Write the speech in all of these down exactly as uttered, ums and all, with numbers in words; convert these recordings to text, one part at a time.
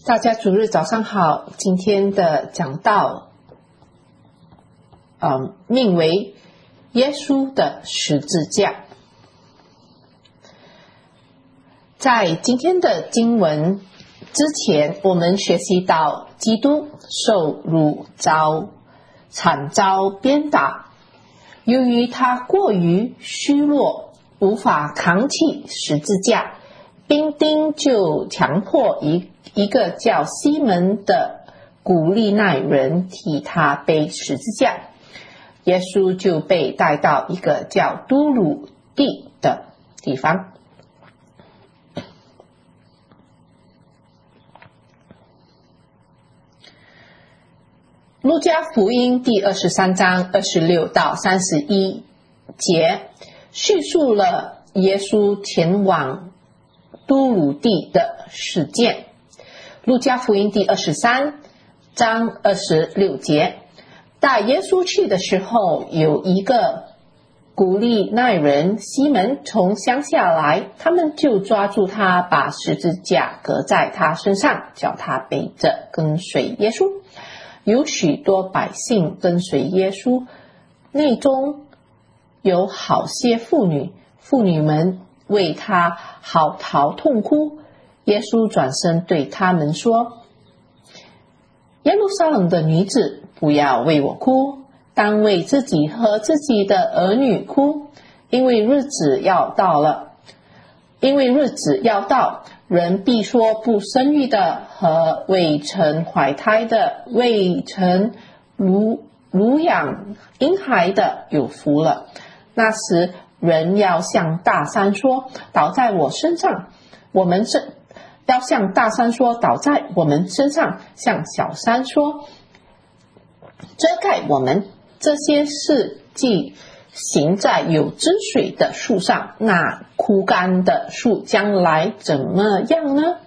大家主日早上好，今天的讲道，嗯，命为耶稣的十字架。在今天的经文之前，我们学习到基督受辱遭惨遭鞭打，由于他过于虚弱，无法扛起十字架，兵丁就强迫一一个叫西门的古利奈人替他背十字架，耶稣就被带到一个叫都鲁地的地方。路加福音第二十三章二十六到三十一节叙述了耶稣前往都鲁地的事件。路加福音第二十三章二十六节，带耶稣去的时候，有一个古利奈人西门从乡下来，他们就抓住他，把十字架搁在他身上，叫他背着跟随耶稣。有许多百姓跟随耶稣，内中有好些妇女，妇女们为他嚎啕痛哭。耶稣转身对他们说：耶路撒冷的女子，不要为我哭，当为自己和自己的儿女哭，因为日子要到了，因为日子要到，人必说不生育的和未曾怀胎的，未曾乳乳养婴孩的有福了。那时人要向大山说，倒在我身上，我们是要向大山说，倒在我们身上，向小山说，遮盖我们。这些事既行在有汁水的树上，那枯干的树将来怎么样呢？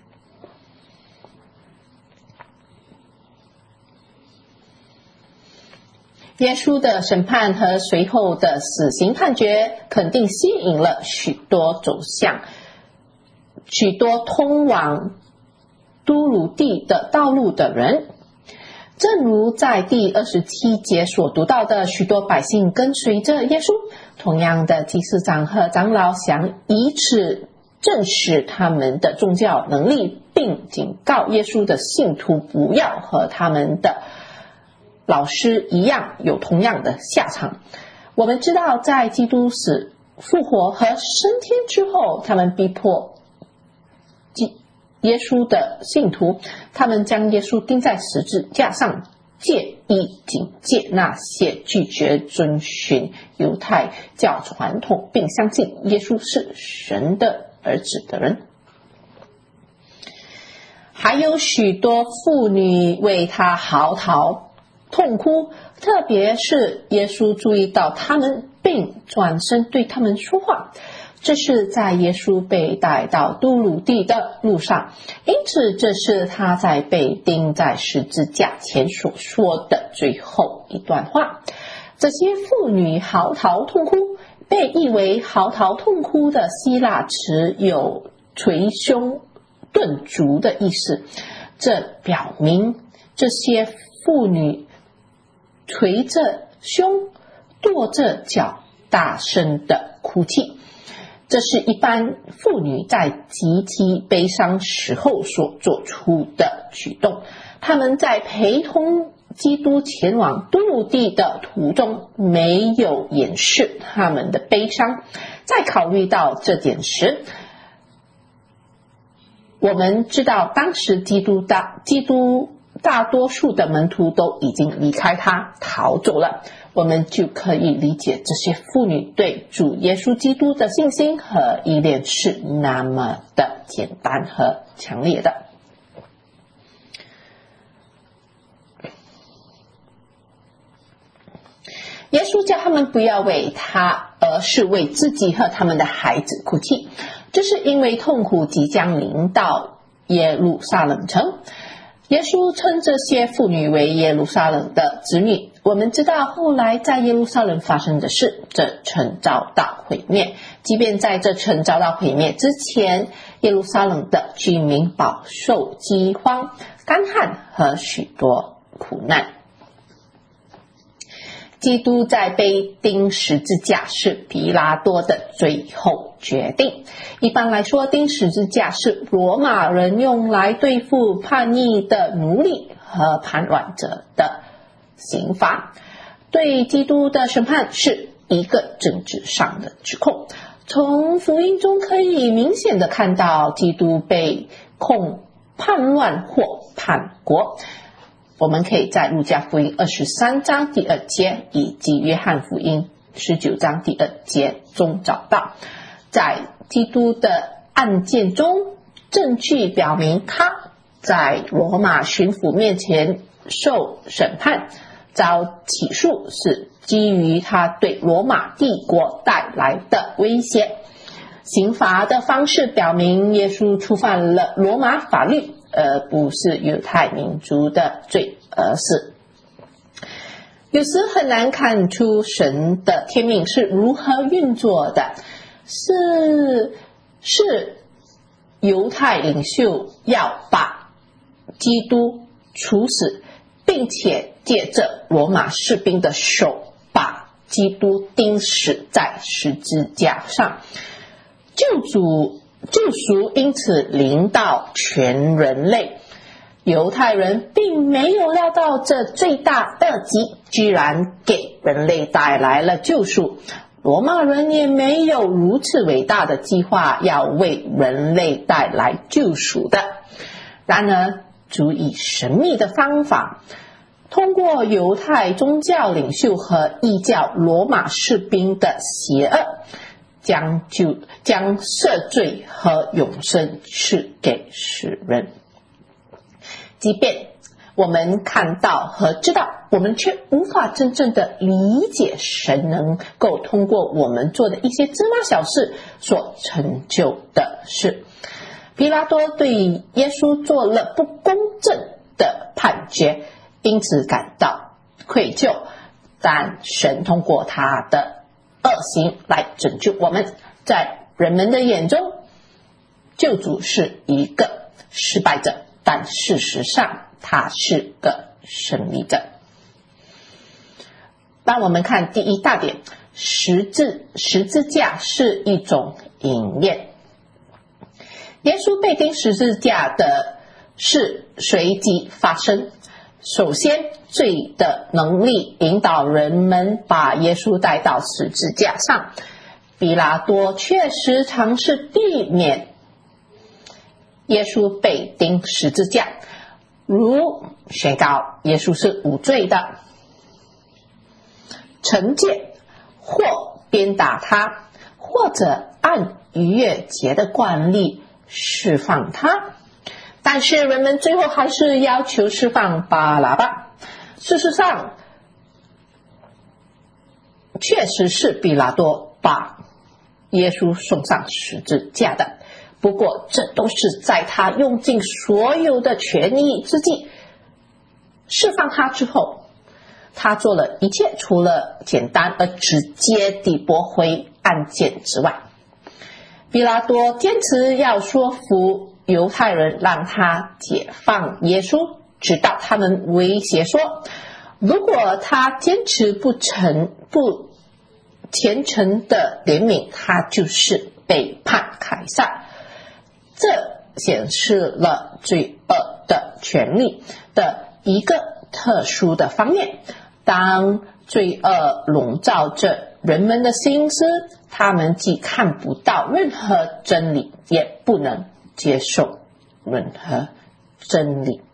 耶稣的审判和随后的死刑判决肯定吸引了许多走向许多通往都鲁地的道路的人。正如在第二十七节所读到的，许多百姓跟随着耶稣，同样的祭司长和长老想以此证实他们的宗教能力，并警告耶稣的信徒不要和他们的老师一样有同样的下场。我们知道在基督死复活和升天之后，他们逼迫耶稣的信徒，他们将耶稣钉在十字架上，借以警戒那些拒绝遵循犹太教传统并相信耶稣是神的儿子的人。还有许多妇女为他嚎啕痛哭，特别是耶稣注意到他们，并转身对他们说话。这是在耶稣被带到都鲁地的路上，因此这是他在被钉在十字架前所说的最后一段话。这些妇女嚎啕痛哭，被译为嚎啕痛哭的希腊词有捶胸顿足的意思，这表明这些妇女捶着胸，跺着脚，大声的哭泣。这是一般妇女在极其悲伤时候所做出的举动。他们在陪同基督前往都鲁地的途中，没有掩饰他们的悲伤。在考虑到这点时，我们知道当时基督大基督大多数的门徒都已经离开他逃走了，我们就可以理解这些妇女对主耶稣基督的信心和依恋是那么的简单和强烈的。耶稣叫他们不要为他，而是为自己和他们的孩子哭泣，这是因为痛苦即将临到耶路撒冷城。耶稣称这些妇女为耶路撒冷的子女。我们知道后来在耶路撒冷发生的事，这城遭到毁灭。即便在这城遭到毁灭之前， 耶路撒冷的居民饱受饥荒、干旱和许多苦难。基督在被钉十字架是彼拉多的最后决定。一般来说，钉十字架是罗马人用来对付叛逆的奴隶和叛乱者的刑罚。对基督的审判是一个政治上的指控。从福音中可以明显的看到基督被控叛乱或叛国。我们可以在路加福音二十三章第二节以及约翰福音十九章第二节中找到。在基督的案件中，证据表明他在罗马巡抚面前受审判遭起诉是基于他对罗马帝国带来的威胁。刑罚的方式表明耶稣触犯了罗马法律，而不是犹太民族的罪，而是有时很难看出神的天命是如何运作的，是是犹太领袖要把基督处死，并且借着罗马士兵的手把基督钉死在十字架上。救主救赎因此临到全人类。犹太人并没有料到这罪大恶极居然给人类带来了救赎，罗马人也没有如此伟大的计划要为人类带来救赎的。然而主以神秘的方法，通过犹太宗教领袖和异教罗马士兵的邪恶，将就将赦罪和永生赐给世人。即便我们看到和知道，我们却无法真正的理解神能够通过我们做的一些芝麻小事所成就的事。彼拉多对耶稣做了不公正的判决，因此感到愧疚，但神通过他的恶行来拯救我们。在人们的眼中，救主是一个失败者，但事实上他是个胜利者。当我们看第一大点，十字十字架是一种应验。耶稣被钉十字架的事随即发生。首先，罪的能力引导人们把耶稣带到十字架上。彼拉多确实尝试避免耶稣被钉十字架，如宣告耶稣是无罪的，惩戒或鞭打他，或者按逾越节的惯例释放他。但是人们最后还是要求释放巴拉巴。事实上，确实是彼拉多把耶稣送上十字架的，不过这都是在他用尽所有的权力之际。释放他之后，他做了一切除了简单而直接地驳回案件之外。彼拉多坚持要说服犹太人让他解放耶稣，直到他们威胁说，如果他坚持不诚不虔诚的怜悯，他就是背叛凯撒。这显示了罪恶的权利的一个特殊的方面。当罪恶笼罩着人们的心思，他们既看不到任何真理，也不能接受任何真理。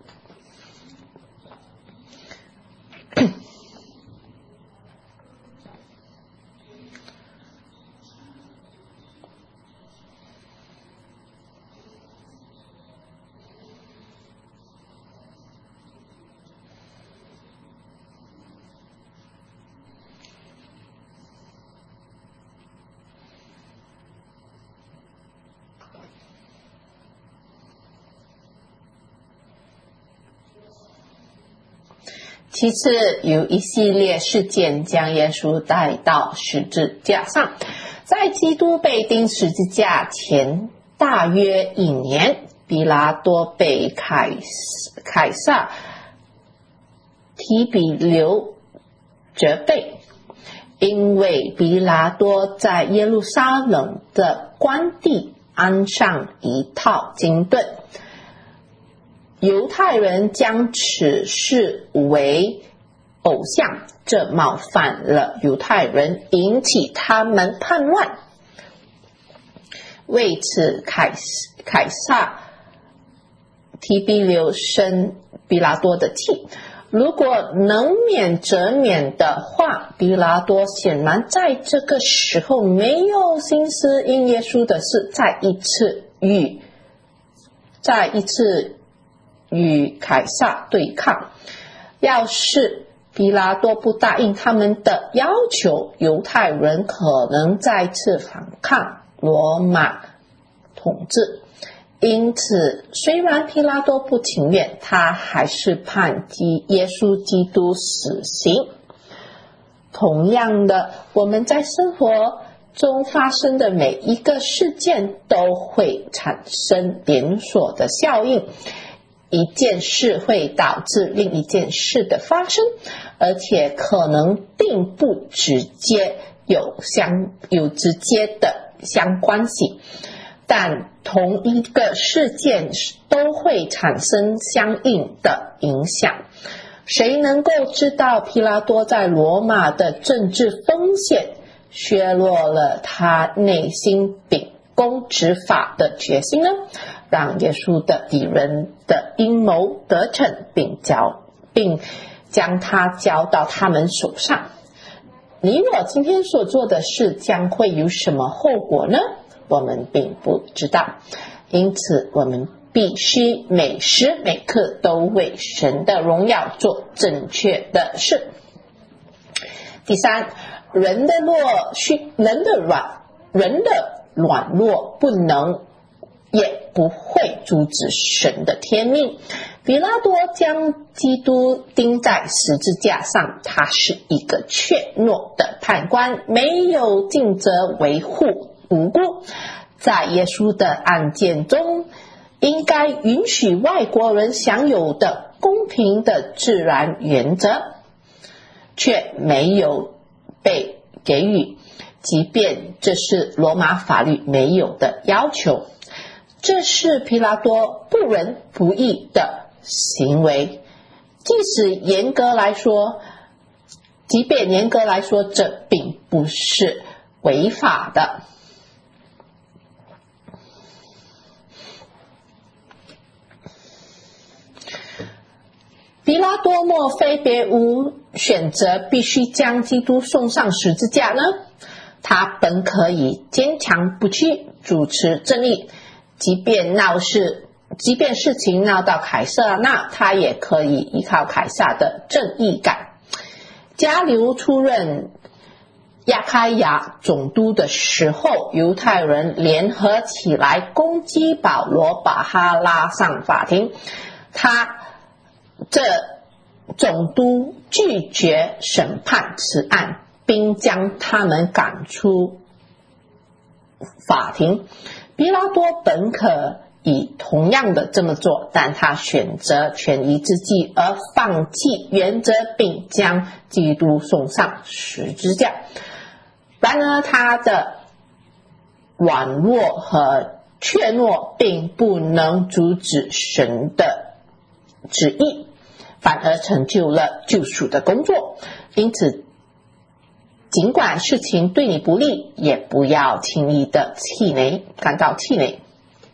其次，有一系列事件将耶稣带到十字架上。在基督被钉十字架前大约一年，比拉多被凯凯撒提比留责备，因为比拉多在耶路撒冷的官地安上一套金盾，犹太人将此视为偶像，这冒犯了犹太人，引起他们叛乱。为此凯凯撒提比留生比拉多的气，如果能免则免的话，比拉多显然在这个时候没有心思因耶稣的事再一次与再一次与凯撒对抗。要是比拉多不答应他们的要求，犹太人可能再次反抗罗马统治。因此，虽然比拉多不情愿，他还是判基耶稣基督死刑。同样的，我们在生活中发生的每一个事件都会产生连锁的效应，一件事会导致另一件事的发生，而且可能并不直接有相有直接的相关系，但同一个事件都会产生相应的影响。谁能够知道皮拉多在罗马的政治风险削弱了他内心秉公执法的决心呢？让耶稣的敌人的阴谋得逞，并交并将他交到他们手上。你我今天所做的事将会有什么后果呢？我们并不知道，因此我们必须每时每刻都为神的荣耀做正确的事。第三，人的弱人的软人的软弱不能也不会阻止神的天命。比拉多将基督钉在十字架上，他是一个怯懦的判官，没有尽责维护无辜。在耶稣的案件中，应该允许外国人享有的公平的自然原则，却没有被给予，即便这是罗马法律没有的要求。这是皮拉多不仁不义的行为，即使严格来说，即便严格来说，这并不是违法的。比拉多莫非别无选择，必须将基督送上十字架呢？他本可以坚强不屈，主持正义，即便闹事，即便事情闹到凯撒那，他也可以依靠凯撒的正义感。加流出任亚开亚总督的时候，犹太人联合起来攻击保罗，把他拉上法庭。他这总督拒绝审判此案，并将他们赶出法庭。比拉多本可以同样的这么做，但他选择权宜之计而放弃原则，并将基督送上十字架。然而他的软弱和怯懦并不能阻止神的旨意，反而成就了救赎的工作。因此尽管事情对你不利，也不要轻易的气馁，感到气馁。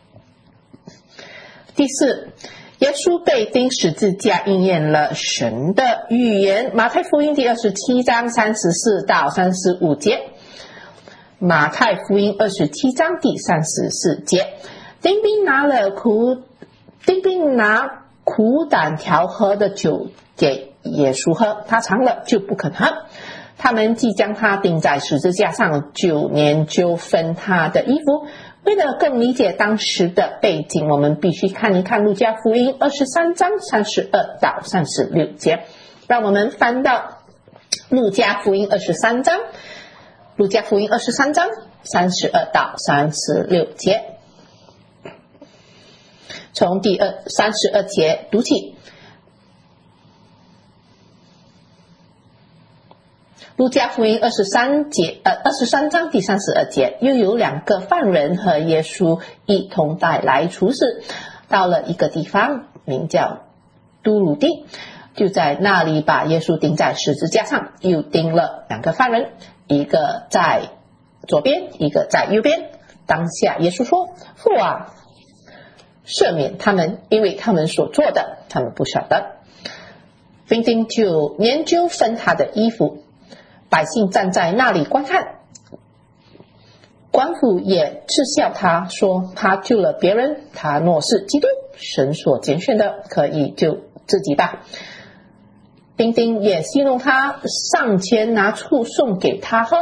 第四，耶稣被钉十字架应验了神的预言。马太福音第二十七章三十四到三十五节。马太福音二十七章第三十四节，丁宾拿了苦丁宾拿苦胆调和的酒给耶稣喝，他尝了就不肯喝。他们即将他钉在十字架上，就研究分他的衣服。为了更理解当时的背景，我们必须看一看路加福音二十三章三十二到三十六节。让我们翻到路加福音二十三章，路加福音二十三章三十二到三十六节。 从第二三十二节读起。路加福音二十三节呃二十三章第三十二节，又有两个犯人和耶稣一同带来处死，到了一个地方名叫都鲁地，就在那里把耶稣钉在十字架上，又钉了两个犯人，一个在左边，一个在右边。当下耶稣说：父啊，赦免他们，因为他们所做的他们不晓得。兵丁就研究分他的衣服，百姓站在那里观看，官府也嗤笑他，说他救了别人，他若是基督，神所拣选的，可以救自己吧。兵丁也戏弄他，上前拿醋送给他喝。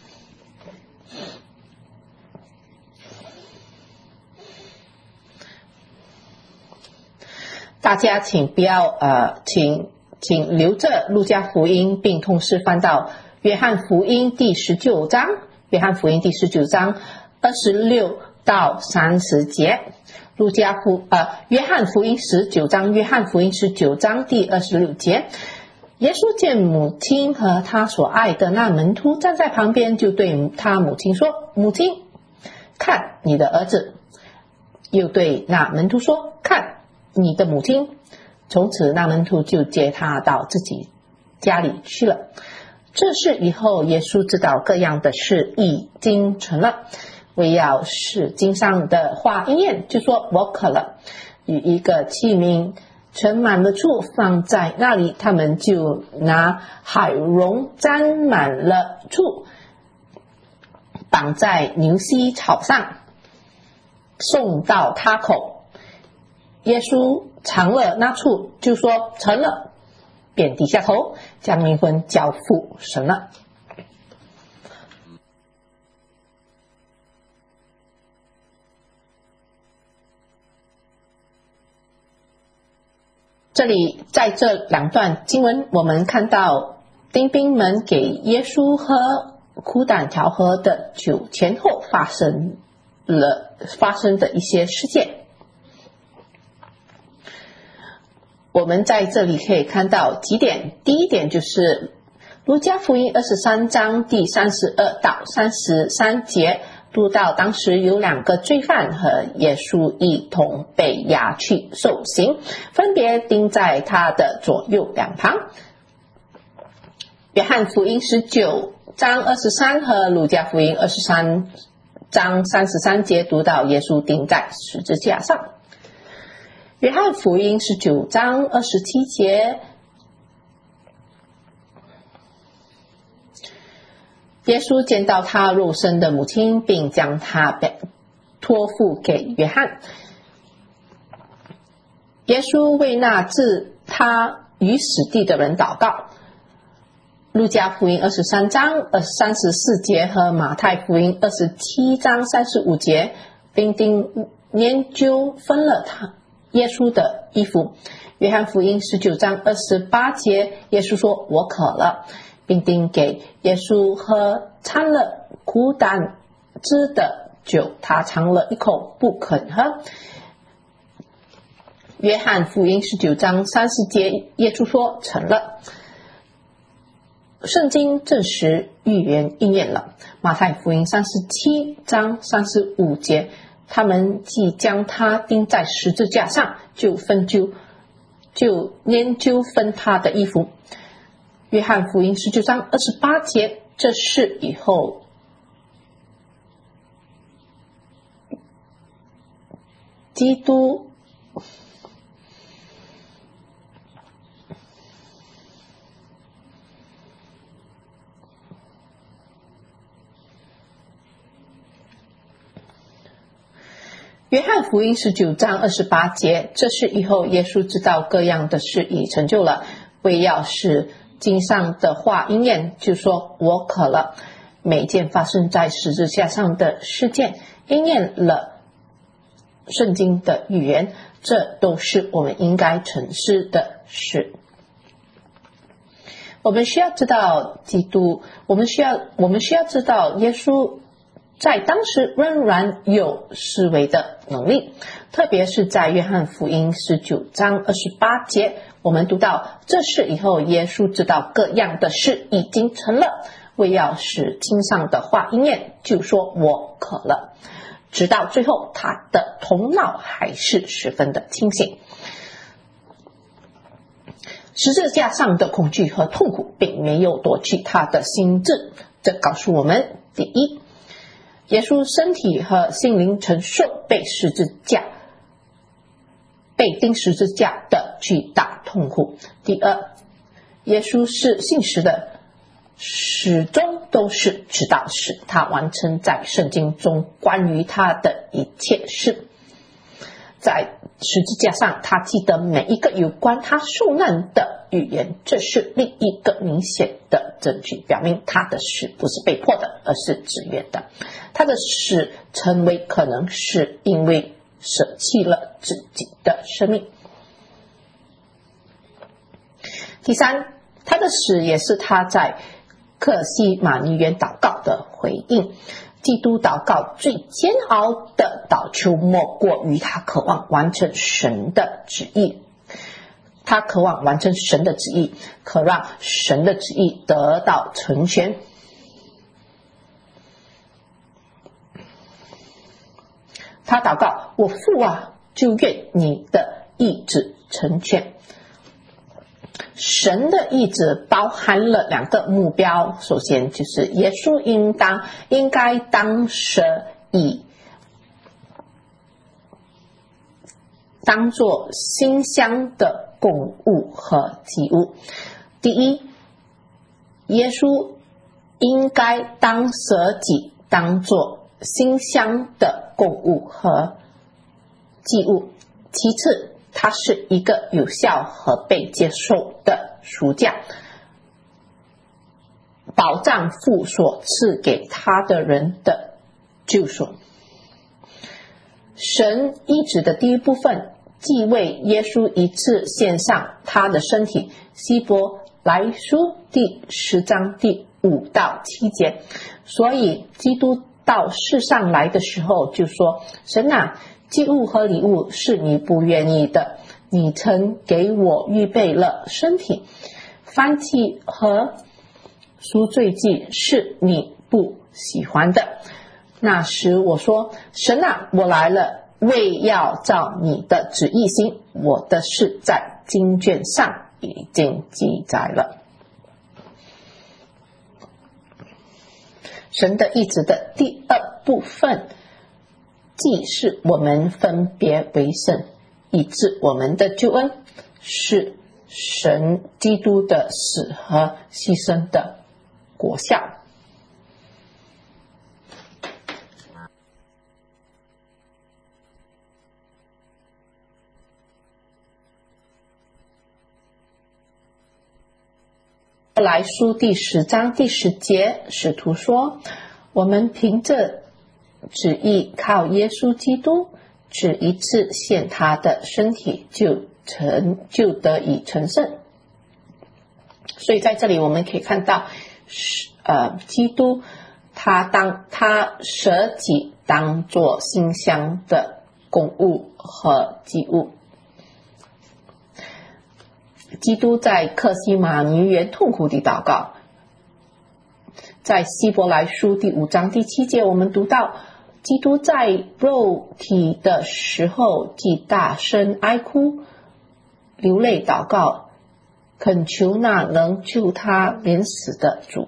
大家请不要呃，请请留着路加福音，并同时翻到约翰福音第十九章，约翰福音第十九章二十六到三十节。路加福呃约翰福音十九章，约翰福音十九章第二十六节。耶稣见母亲和他所爱的那门徒站在旁边，就对他母亲说：母亲，看你的儿子。又对那门徒说：看你的母亲。从此那门徒就接他到自己家里去了。这事以后，耶稣知道各样的事已经成了，为要使经上的话应验，就说：我渴了。与一个器皿盛满了醋放在那里，他们就拿海茸沾满了醋，绑在牛膝草上，送到他口。耶稣尝了那醋，就说：成了，便低下头，将灵魂交付神了。这里在这两段经文，我们看到丁兵们给耶稣喝苦胆调和的酒前后发生了发生的一些事件。我们在这里可以看到几点。第一点就是路加福音二十三章第三十二到三十三节，读到当时有两个罪犯和耶稣一同被押去受刑，分别钉在他的左右两旁。约翰福音十九章二十三和路加福音二十三章三十三节读到耶稣钉在十字架上。约翰福音十九章二十七节，耶稣见到他肉身的母亲，并将他托付给约翰。耶稣为那置他于死地的人祷告。路加福音二十三章三十四节和马太福音二十七章三十五节，兵丁研究分了他耶稣的衣服。约翰福音十九章二十八节，耶稣说：我渴了，兵丁给耶稣喝掺了苦胆汁的酒，他尝了一口不肯喝。约翰福音十九章三十节，耶稣说：成了。圣经证实预言应验了。马太福音三十七章三十五节，他们既将他钉在十字架上，就分就就研究分他的衣服。约翰福音十九章二十八节，这事以后，基督约翰福音十九章二十八节，这事以后，耶稣知道各样的事已成就了，为要使经上的话应验，就说：我渴了。每件发生在十字架上的事件应验了圣经的预言，这都是我们应该沉思的事。我们需要知道基督，我们需要我们需要知道耶稣在当时仍然有思维的能力， 特别是在约翰福音十九章二十八节，我们读到这事以后，耶稣知道各样的事已经成了，为要使经上的话应验，就说我渴了。直到最后，他的头脑还是十分的清醒。十字架上的恐惧和痛苦并没有夺去他的心智，这告诉我们：第一，耶稣身体和心灵承受被十字架被钉十字架的巨大痛苦。第二，耶稣是信实的，始终都是直到使他完成在圣经中关于他的一切事。在十字架上，他记得每一个有关他受难的预言，这是另一个明显的证据，表明他的死不是被迫的，而是自愿的。他的死成为可能是因为舍弃了自己的生命。第三，他的死也是他在客西马尼园祷告的回应。基督祷告最煎熬的祷求莫过于他渴望完成神的旨意，他渴望完成神的旨意，可让神的旨意得到成全。他祷告：我父啊，就愿你的意志成全。神的意志包含了两个目标，首先就是耶稣应当应该当舍以当作馨香的供物和祭物。第一，耶稣应该当舍己当作馨香的供物和祭物。其次，它是一个有效和被接受的赎价，保障父所赐给他的人的救赎。神医治的第一部分，既为耶稣一次献上他的身体，希伯来书第十章第五到七节。所以基督到世上来的时候就说：神啊，祭物和礼物是你不愿意的，你曾给我预备了身体。燔祭和赎罪祭是你不喜欢的。那时我说：神啊，我来了，为要照你的旨意行。我的事在经卷上已经记载了。神的意志的第二部分，既是我们分别为圣，以致我们的救恩是神基督的死和牺牲的果效。来书第十章第十节，使徒说：我们凭着旨意靠耶稣基督，只一次献他的身体，就成就得以成圣。所以在这里我们可以看到，呃，基督他当他舍己当作馨香的供物和祭物。基督在客西马尼园痛苦地祷告。在希伯来书第五章第七节，我们读到基督在肉体的时候，既大声哀哭流泪祷告，恳求那能救他免死的主。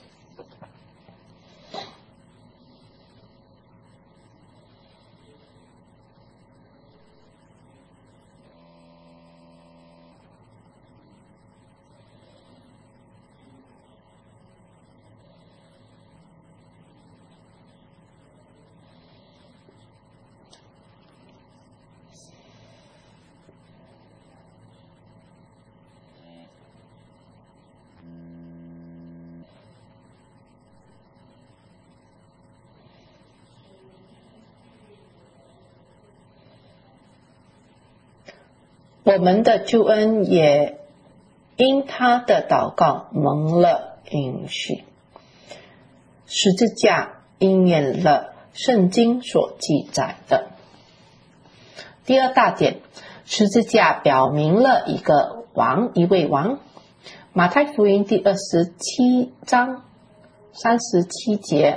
我们的救恩也因他的祷告蒙了应许。十字架应验了圣经所记载的。 第二大点，十字架表明了一个王，一位王。马太福音第二十七章三十七节，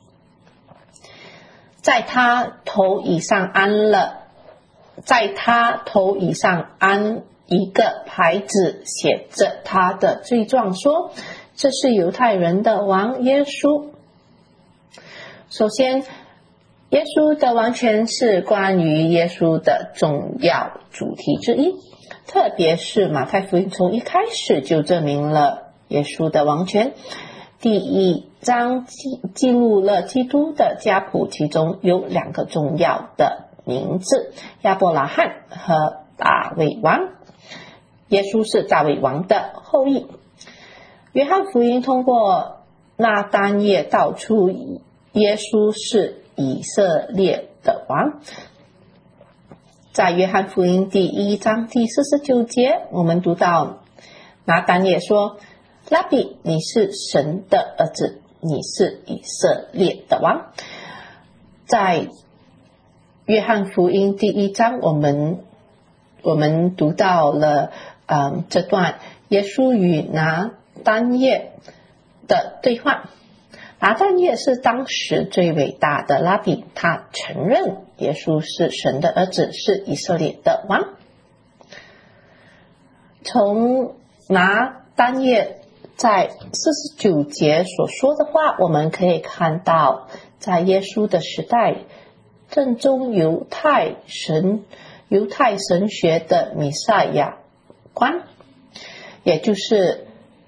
在他头以上安了，在他头以上安一个牌子，写着他的罪状，说这是犹太人的王耶稣。首先，耶稣的王权是关于耶稣的重要主题之一，特别是马太福音从一开始就证明了耶稣的王权。第一章记记录了基督的家谱，其中有两个重要的名字，亚伯拉罕和大卫王。耶稣是大卫王的后裔。约翰福音通过那单页道出耶稣是以色列的王。在约翰福音第一章第四十九节，我们读到拿单页说，拉比，你是神的儿子，你是以色列的王。在约翰福音第一章，我们我们读到了嗯这段耶稣与拿单页的对话。拿单页是当时最伟大的拉比，他承认耶稣是神的儿子，是以色列的王。从拿单页在四十九节所说的话，我们可以看到，在耶稣的时代，正宗犹太神犹太神学的弥赛亚观，也就是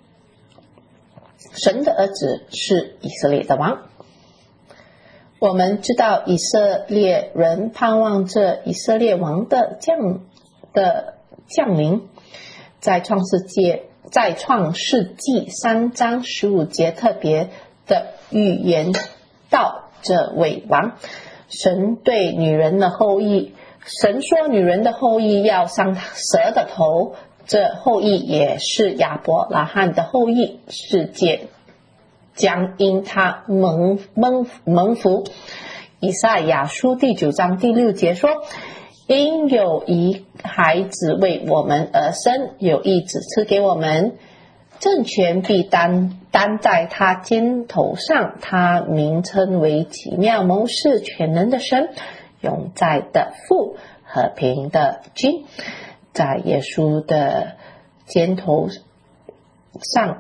神的儿子是以色列的王。我们知道以色列人盼望着以色列王的降的降临，在创世界在创世纪三章十五节特别的预言到这位王。神对女人的后裔，神说女人的后裔要伤蛇的头，这后裔也是亚伯拉罕的后裔，世界将因他蒙蒙蒙福。以赛亚书第九章第六节说，因有一孩子为我们而生，有一子赐给我们，政权必担担在他肩头上，他名称为奇妙谋士，全能的神，永在的父，和平的君。在耶稣的肩头上，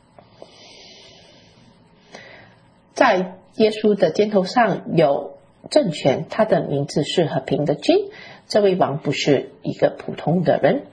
在耶稣的肩头上有政权，他的名字是和平的君。这位王不是一个普通的人。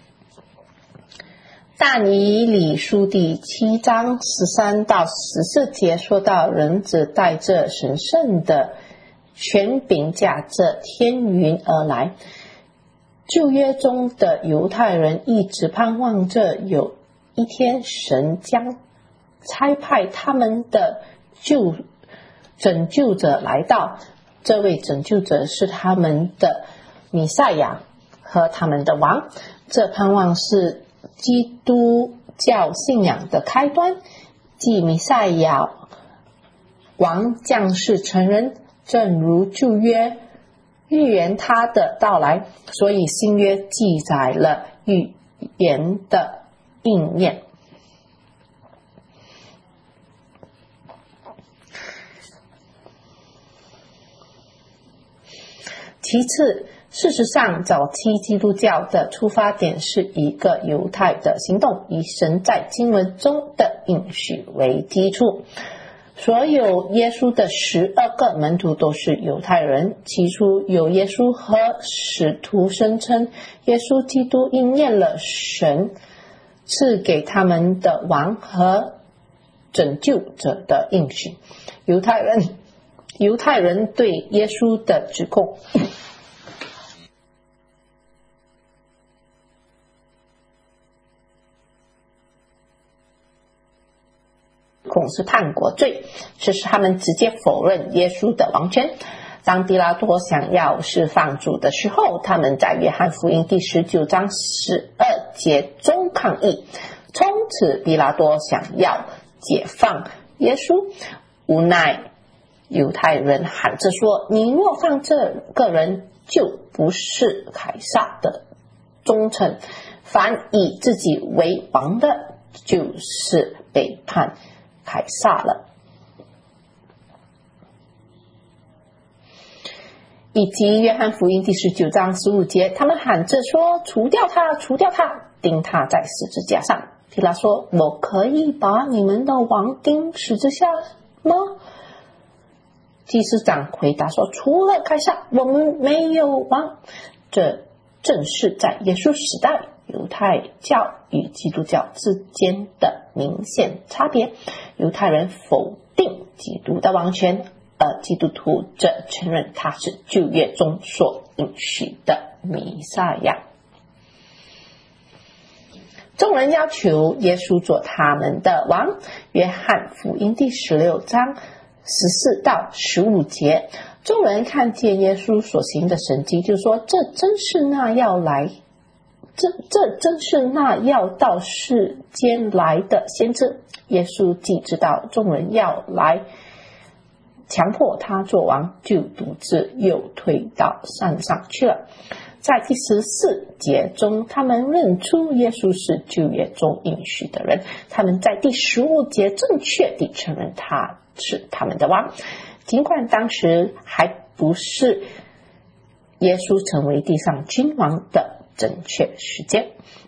但以理书第七章十三到十四节说到，人子带着神圣的权柄，驾着天云而来。旧约中的犹太人一直盼望着有一天神将差派他们的救拯救者来到，这位拯救者是他们的弥赛亚和他们的王。这盼望是基督教信仰的开端，即弥赛亚王将是成人，正如旧约预言他的到来，所以新约记载了预言的应验。其次，事实上早期基督教的出发点是一个犹太的行动，以神在经文中的应许为基础。所有耶稣的十二个门徒都是犹太人，起初有耶稣和使徒声称耶稣基督应验了神赐给他们的王和拯救者的应许。犹太人犹太人对耶稣的指控控是叛国罪，这是他们直接否认耶稣的王权。当彼拉多想要释放主的时候，他们在约翰福音第十九章十二节中抗议。从此彼拉多想要解放耶稣，无奈犹太人喊着说，你若放这个人就不是凯撒的忠臣，凡以自己为王的，就是背叛凯撒了。以及约翰福音第十九章十五节，他们喊着说：除掉他，除掉他，钉他在十字架上。彼拉说：我可以把你们的王钉十字架吗？祭司长回答说：除了凯撒，我们没有王。这正是在耶稣时代犹太教与基督教之间的明显差别。犹太人否定基督的王权，而基督徒则承认他是旧约中所应许的弥赛亚。众人要求耶稣做他们的王。约翰福音第十六章十四到十五节，众人看见耶稣所行的神迹，就说：这真是那要来这这真是那要到世间来的先知。耶稣既知道众人要来强迫他做王，就独自又退到山上去了。在第十四节中，他们认出耶稣是旧约中应许的人。他们在第十五节正确地承认他是他们的王，尽管当时还不是耶稣成为地上君王的正确时间。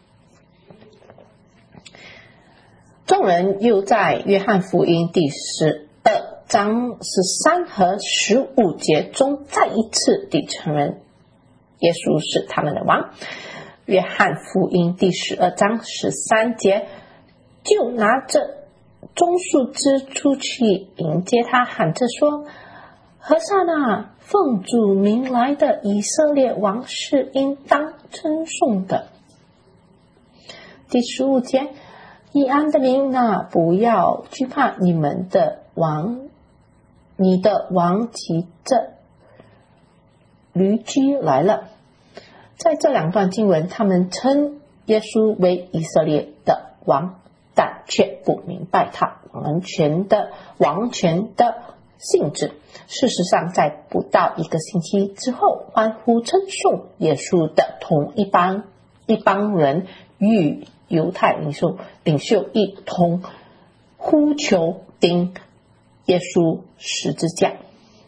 众人又在约翰福音第十二章十三和十五节中再一次地承认耶稣是他们的王。约翰福音第十二章十三节，就拿着棕树枝出去迎接他，喊着说：何塞那，奉主名来的以色列王是应当称颂的。第十五节，以安的名啊，不要惧怕，你们的王，你的王骑着驴驹来了。在这两段经文，他们称耶稣为以色列的王，但却不明白他王权的王权的性质。事实上，在不到一个星期之后，欢呼称颂耶稣的同一帮一帮人与犹太领袖领袖一同呼求钉耶稣十字架。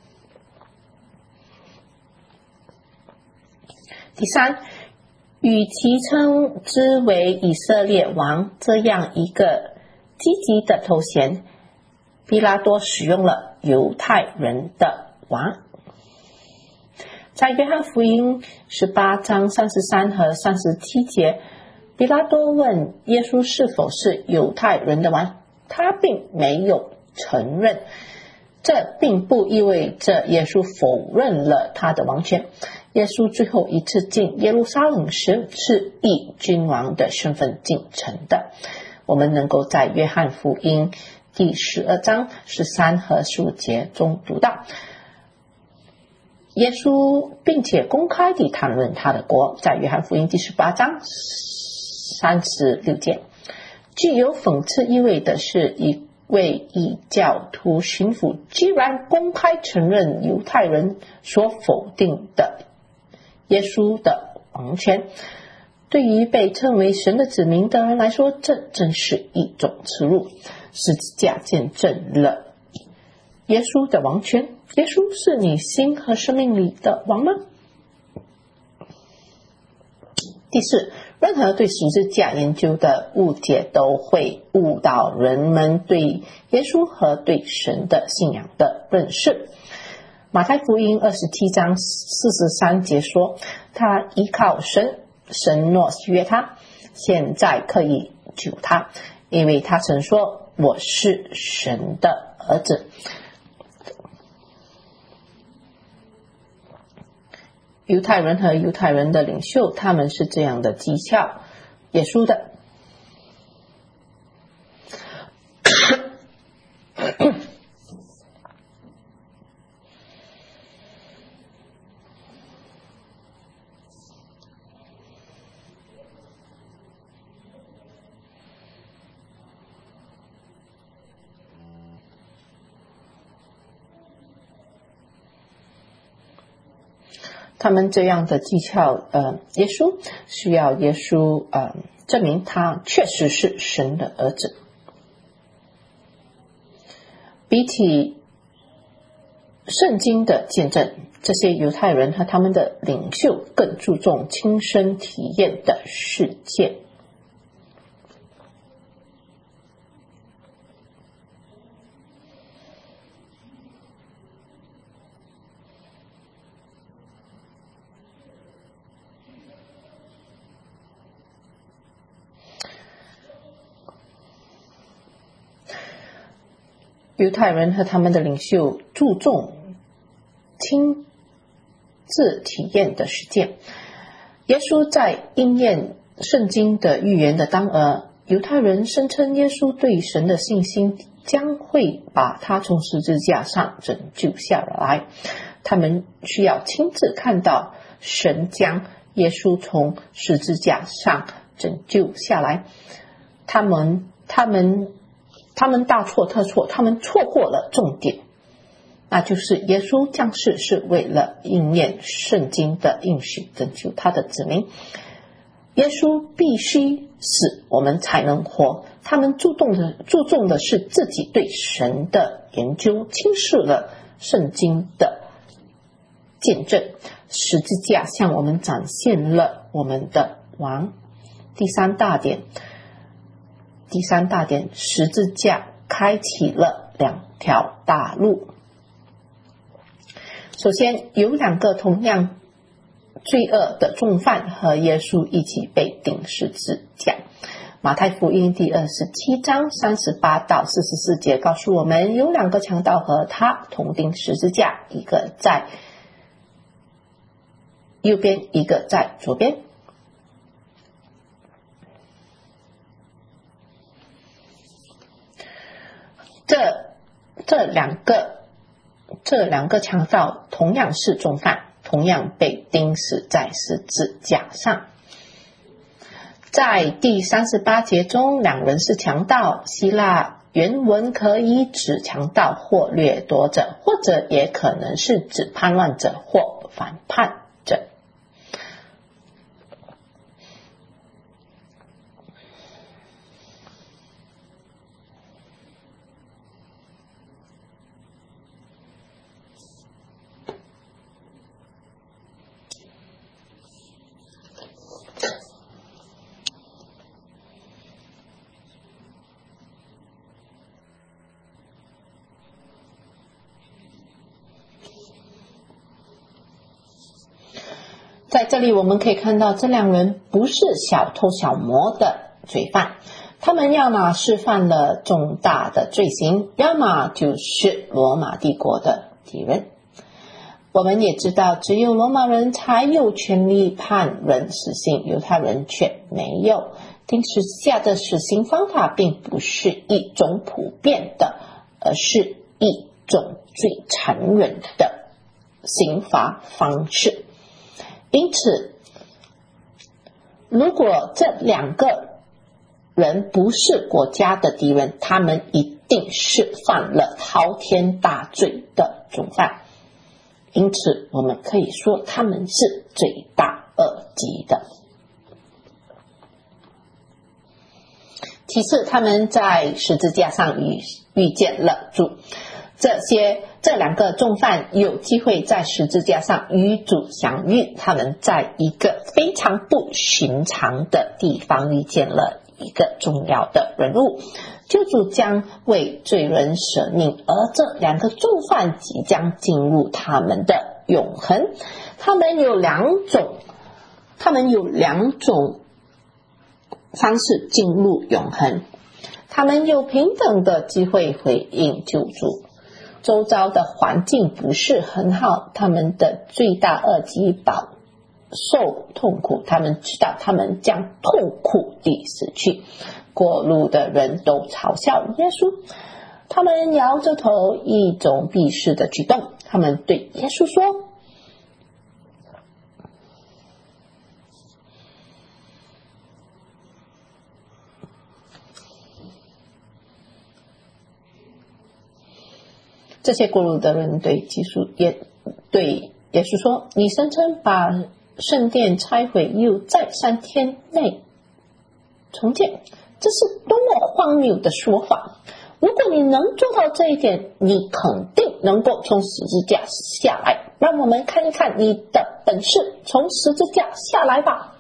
第三，与其称之为以色列王这样一个积极的头衔，彼拉多使用了犹太人的王。在约翰福音十八章三十三和三十七节，彼拉多问耶稣是否是犹太人的王，他并没有承认。这并不意味着耶稣否认了他的王权。耶稣最后一次进耶路撒冷时是以君王的身份进城的。我们能够在约翰福音第十二章十三和十五节中读到耶稣，并且公开地谈论他的国。在约翰福音第十八章三十六节，具有讽刺意味的是，一位异教徒巡抚居然公开承认犹太人所否定的耶稣的王权。对于被称为神的子民的人来说，这真是一种耻辱。十字架见证了耶稣的王权。耶稣是你心和生命里的王吗？第四，任何对十字架研究的误解都会误导人们对耶稣和对神的信仰的认识。马太福音二十七章四十三节说，他依靠神，神诺约他，现在可以救他，因为他曾说，我是神的儿子。犹太人和犹太人的领袖，他们是这样的讥诮耶稣的。 他们这样的技巧，呃，耶稣需要耶稣呃证明他确实是神的儿子。比起圣经的见证，这些犹太人和他们的领袖更注重亲身体验的事件。犹太人和他们的领袖注重亲自体验的实践。耶稣在应验圣经的预言的当儿，犹太人声称耶稣对神的信心将会把他从十字架上拯救下来，他们需要亲自看到神将耶稣从十字架上拯救下来。他们他们他们大错特错，他们错过了重点，那就是耶稣降世是为了应验圣经的应许，拯救他的子民。耶稣必须死，我们才能活。他们注重的注重的是自己对神的研究，轻视了圣经的见证。十字架向我们展现了我们的王。第三大点第三大点，十字架开启了两条大路。首先，有两个同样罪恶的重犯和耶稣一起被钉十字架。马太福音第二十七章三十八到四十四节告诉我们，有两个强盗和他同钉十字架，一个在右边，一个在左边。这这两个这两个强盗同样是重犯，同样被钉死在十字架上。在第三十八节中，两人是强盗。希腊原文可以指强盗或掠夺者，或者也可能是指叛乱者或反叛者。在这里我们可以看到，这两人不是小偷小摸的罪犯，他们要么是犯了重大的罪行，要么就是罗马帝国的敌人。我们也知道，只有罗马人才有权利判人死刑，犹太人却没有。钉十字架的死刑方法并不是一种普遍的，而是一种最残忍的刑罚方式。因此，如果这两个人不是国家的敌人，他们一定是犯了滔天大罪的重犯。因此，我们可以说他们是罪大恶极的。其次，他们在十字架上遇遇见了主。这些这两个重犯有机会在十字架上与主相遇，他们在一个非常不寻常的地方遇见了一个重要的人物。救主将为罪人舍命，而这两个重犯即将进入他们的永恒。他们有两种他们有两种方式进入永恒，他们有平等的机会回应救主。周遭的环境不是很好，他们的罪大恶极，饱受痛苦，他们知道他们将痛苦地死去。过路的人都嘲笑耶稣，他们摇着头，一种鄙视的举动。他们对耶稣说，这些过路的人对耶稣也对耶耶稣说，你声称把圣殿拆毁，又在三天内重建，这是多么荒谬的说法！如果你能做到这一点，你肯定能够从十字架下来。让我们看一看你的本事，从十字架下来吧。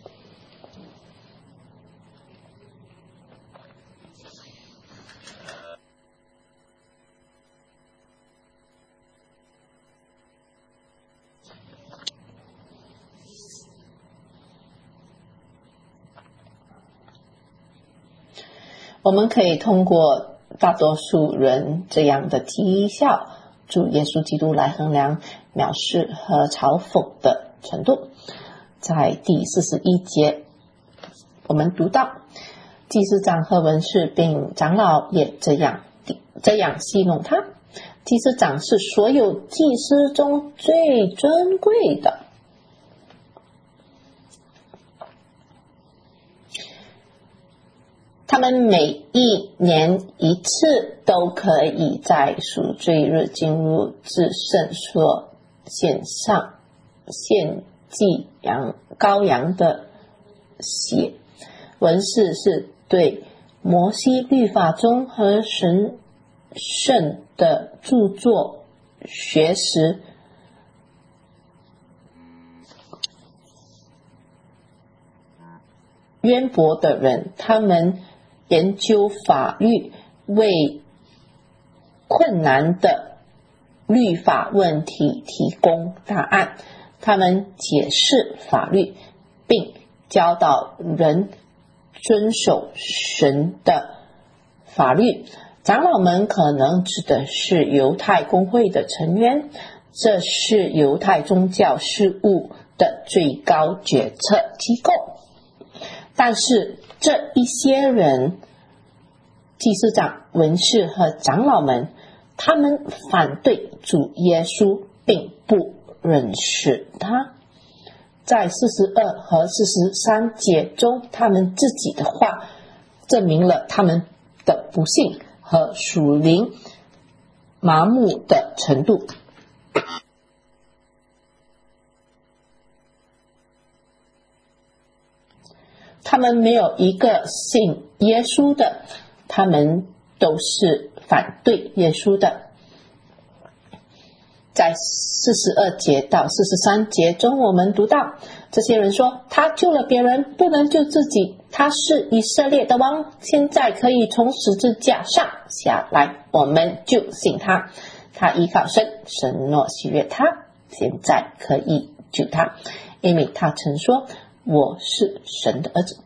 我们可以通过大多数人这样的讥笑主耶稣基督来衡量藐视和嘲讽的程度。在第四十一节我们读到，祭司长和文士并长老也这样这样戏弄他。祭司长是所有祭司中最尊贵的，他们每一年一次都可以在赎罪日进入至圣所献上献祭羊羔羊的血。文士是对摩西律法中和神圣的著作学识渊博的人，他们研究法律，为困难的律法问题提供答案。他们解释法律，并教导人遵守神的法律。长老们可能指的是犹太公会的成员，这是犹太宗教事务的最高决策机构。但是这一些人，祭司长、文士和长老们，他们反对主耶稣，并不认识他。在四十二和四十三节中，他们自己的话证明了他们的不幸和属灵麻木的程度。他们没有一个信耶稣的，他们都是反对耶稣的。在四十二节到四十三节中，我们读到这些人说，他救了别人，不能救自己，他是以色列的王，现在可以从十字架上下来，我们就信他。他依靠神，神诺喜悦他，现在可以救他，因为他曾说，我是神的儿子。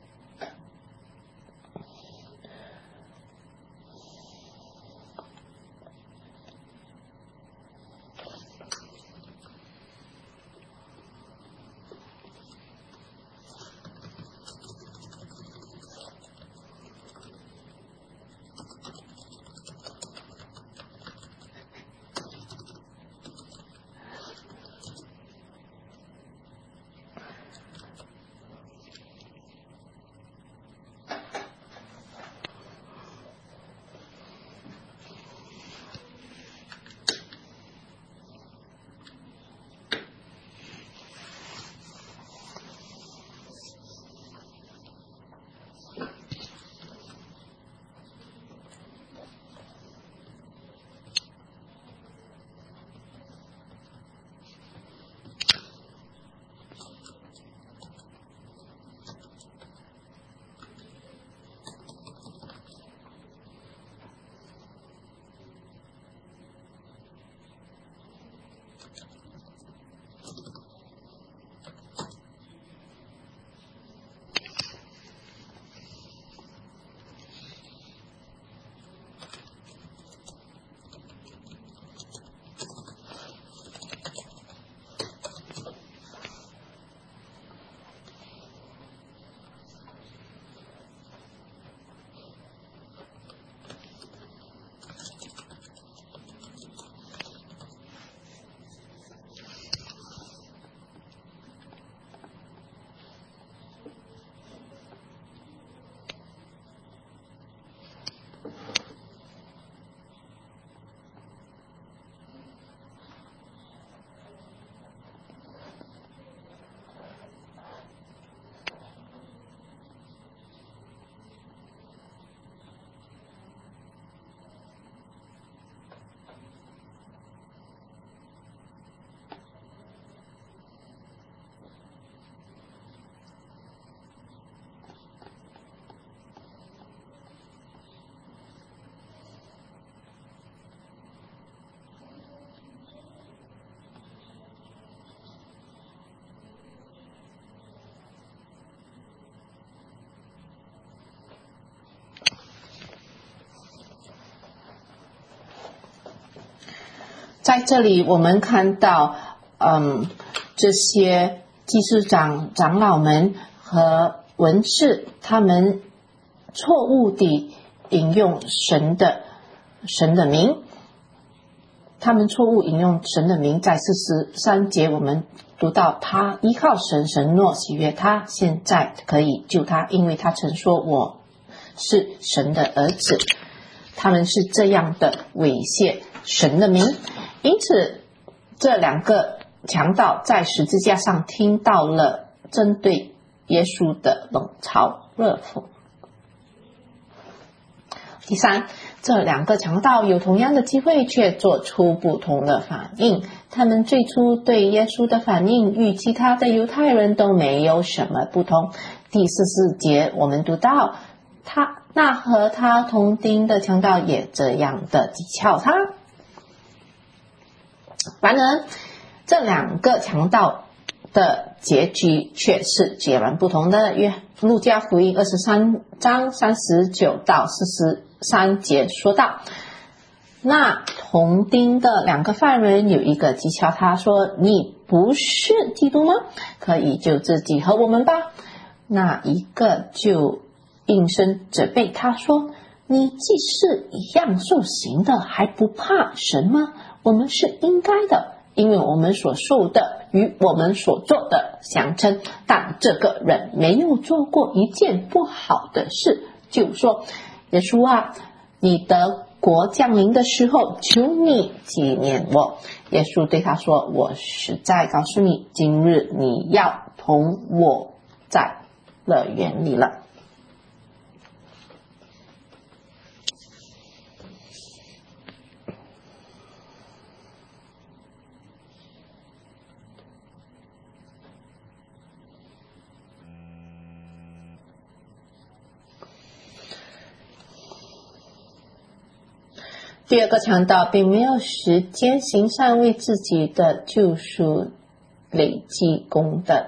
在这里我们看到，嗯，这些祭司长、长老们和文士，他们错误地引用神的神的名，他们错误引用神的名。在四十三节我们读到，他依靠神，神诺喜悦他，现在可以救他，因为他曾说我是神的儿子。他们是这样的猥亵神的名，因此这两个强盗在十字架上听到了针对耶稣的冷嘲热讽。第三，这两个强盗有同样的机会，却做出不同的反应。他们最初对耶稣的反应与其他的犹太人都没有什么不同。第四十四节我们读到，他那和他同钉的强盗也这样的讥诮他。然而这两个强盗的结局却是截然不同的。约路加福音二十三章三十九到四十三节说道，那同钉的两个犯人有一个讥诮他说，你不是基督吗？可以救自己和我们吧。那一个就应声责备他说，你既是一样受刑的，还不怕神吗？我们是应该的，因为我们所受的与我们所做的相称，但这个人没有做过一件不好的事，就说，耶稣啊，你的国降临的时候，求你纪念我。耶稣对他说，我实在告诉你，今日你要同我在乐园里了。第二个强盗并没有时间行善，为自己的救赎累积功德。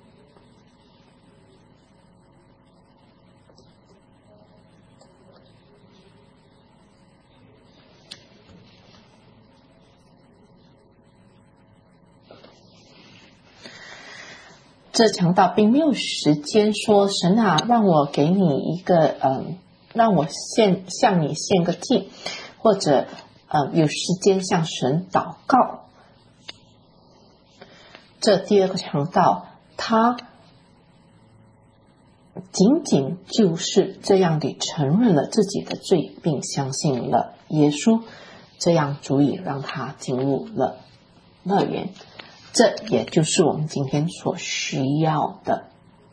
这强盗并没有时间说，神啊，让我给你一个嗯，让我献向你献个祭，或者呃有时间向神祷告。这第二个强盗，他仅仅就是这样地承认了自己的罪，并相信了耶稣，这样足以让他进入了乐园。这也就是我们今天所需要的。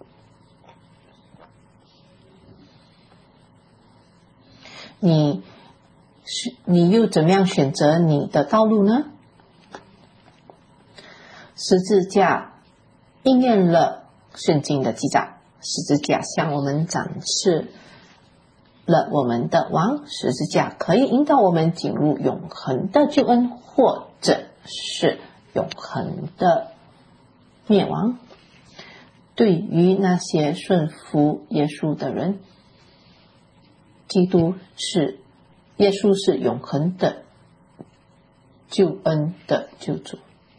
你是你又怎么样选择你的道路呢？十字架应验了圣经的记载，十字架向我们展示了我们的王，十字架可以引导我们进入永恒的救恩，或者是永恒的灭亡。对于那些顺服耶稣的人，基督是耶稣是永恒的救恩的救主。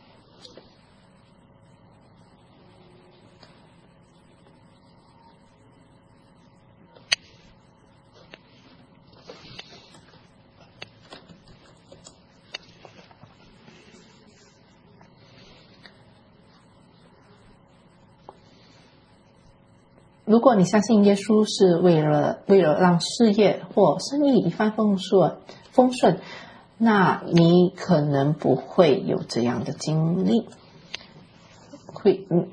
如果你相信耶稣是为了为了让事业或生意一帆风顺丰顺，那你可能不会有这样的经历。会，嗯，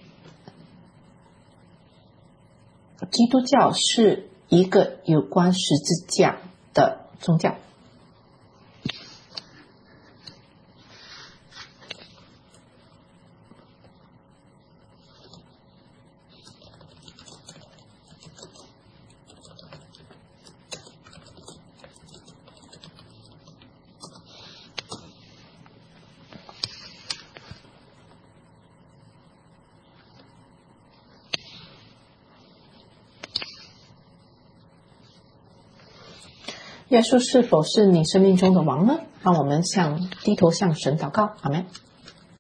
基督教是一个有关十字架的宗教。 耶稣是否是你生命中的王呢？让我们向低头向神祷告，阿们。